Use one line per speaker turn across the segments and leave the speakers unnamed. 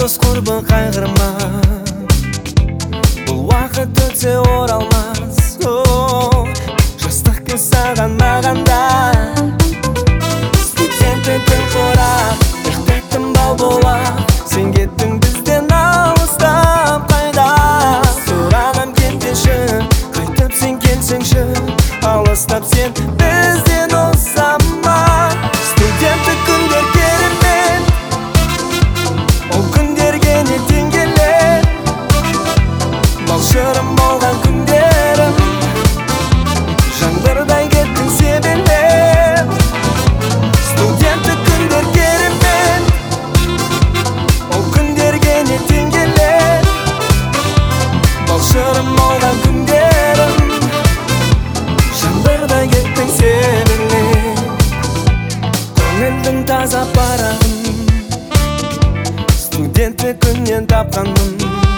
дос құрбы қайғырма, бұл уақыт өтсе оралмас. Жастық кез саған мағанда, студенттік күн құрақ, ықтеттім бал бола. Сен кеттің бізден алыстап қайда? Сұрағам кеттеші, қайтып сен келсеңші. Алыстап сен бізден ұзама. Студенттік күндер керемет, ол күндерге нетен келер. Балшырым болған күндерім, жаңбырдай кеттің себелеп. Студенттік күндер керемет, ол күндерге нетен келер. Балшырым болған күндерім, жаңбырдай кеттің себелеп. Көңілдің таза парағын студенттік күннен тапқанмын.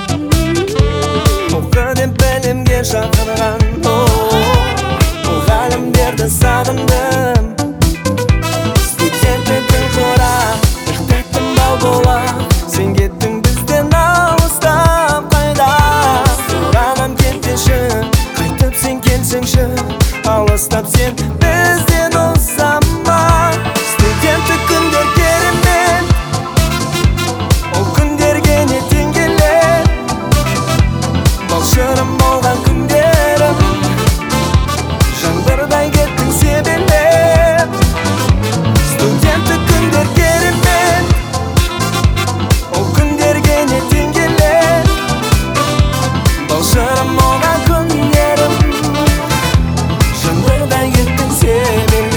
Оқы деп білімге шақырған, мұғалімдерді сағындым. Студенттік күн құрақ, ықтеттім бал бола. Сен кеттің бізден алыстап қайда? Сұрағам кеттеші, қайтып сен келсеңші. Алыстап сен бізден ұзама. Студенттік күндер керемет, ол күндерге нетен келер. Балшырым болған күндерім, жаңбырдай кеттің себелеп. Студенттік күндер керемет, ол күндерге нетен келер. Балшырым болған күндерім, жаңбырдай кеттің себелеп.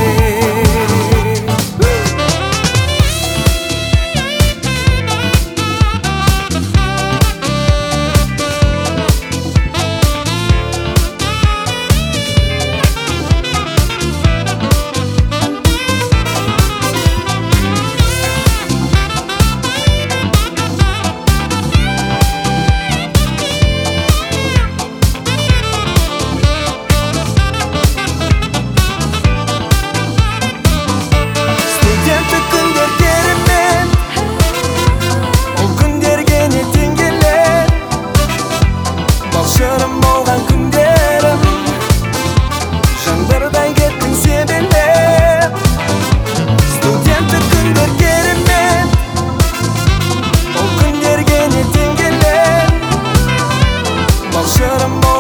Балшырым болған күндерім, жаңбырдай кеттің себелеп. Студенттік күндер керемет, ол күндерге нетен келер. Балшырым